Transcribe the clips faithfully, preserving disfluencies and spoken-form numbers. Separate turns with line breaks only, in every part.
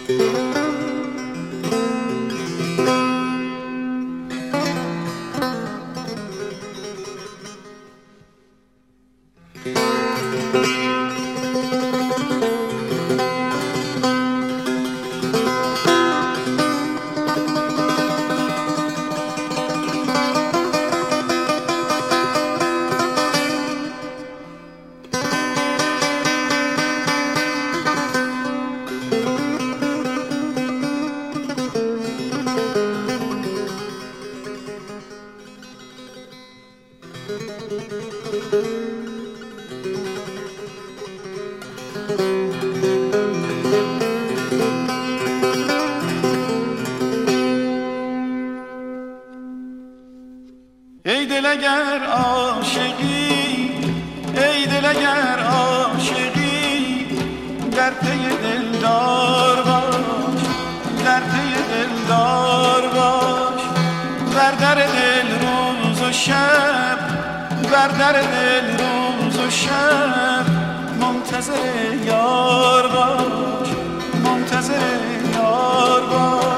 ای دل اگر عاشقی، ای دل اگر عاشقی، در پی دلدار باش، در پی دلدار باش. بر در دل روز و شب، بر در دل روز و شب، منتظر یار باش، منتظر یار باش.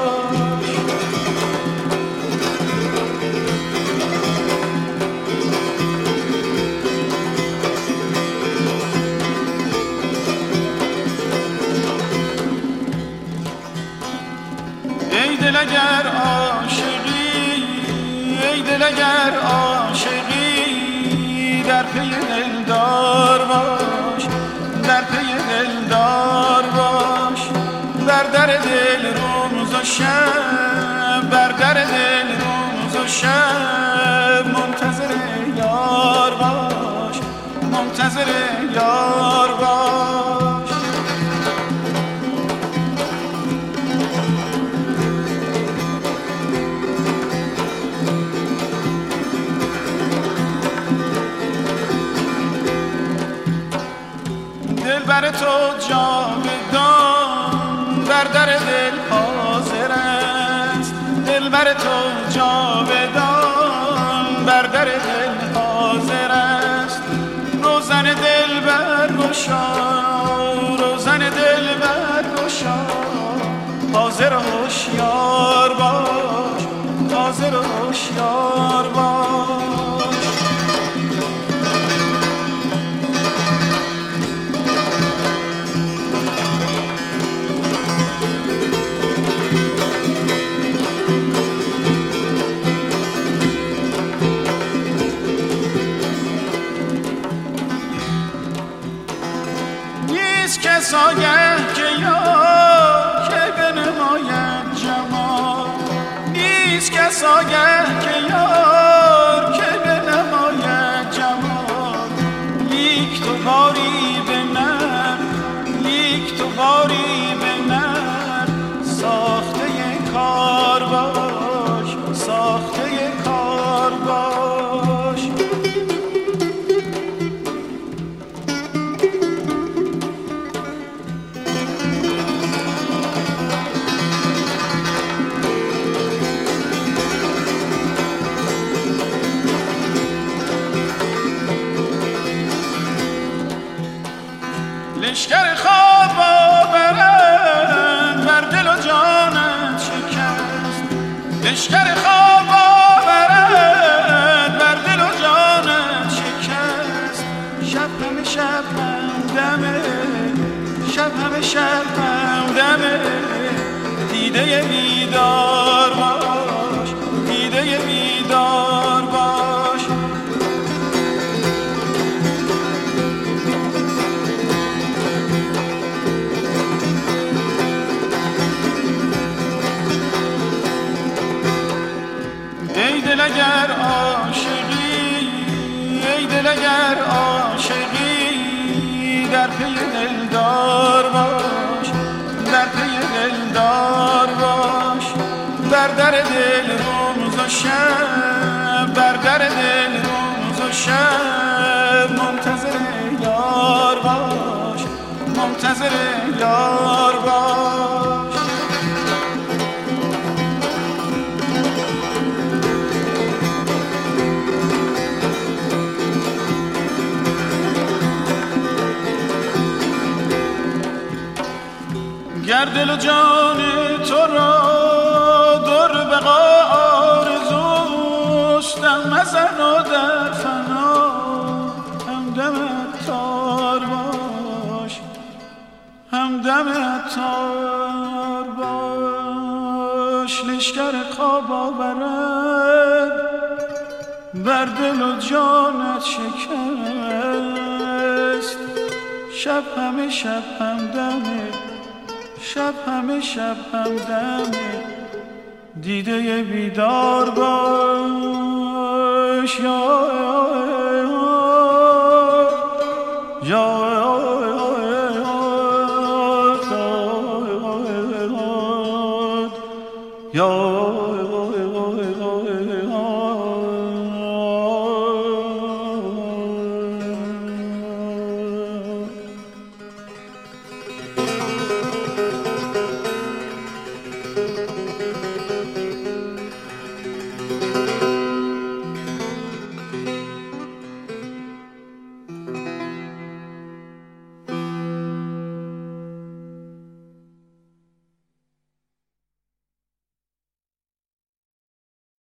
ای دل اگر عاشقی، ای دل اگر عاشقی، در پی دلدار باش، در پی دلدار باش. بر در دل روز و شب، بر در دل روز و شب، منتظر یار باش، منتظر یار باش. دل بر تو جاودان بر در دل حاضر است، دل بر تو جاودان بر در دل حاضر است. روزن دل برگشا، روزن دل برگشا، حاضر و هوشیار باش، حاضر و هوشیار باش. کس آگه که یار که بنماید جمال، نیست کس آگه که یار که بنماید جمال. لیک تو باری به نر، لیک تو باری به نر، ساخته کار باش، ساخته کار باش. لشکر خواب آورد بر دل و جانت شکست، لشکر خواب آورد بر دل و جانت شکست. شب همه شب همدمه، شب همه شب همدمه، دیده بیدار باش، دیده بیدار باش. ای دل اگر عاشقی، ای دل اگر عاشقی، در پی دلدار باش، در پی دلدار باش. بر در دل روز و شب، بر در دل روز و شب، منتظر یار باش، منتظر یار باش. گر دل و جان تو را در بقا آرزوست دم مزن و در فنا همدم عطار باش همدم عطار باش لشکر خواب آورد بر دل و جانت شکست شب همه شب همدمه شب همه شب همدمه دیده بیدار باش یا یا یا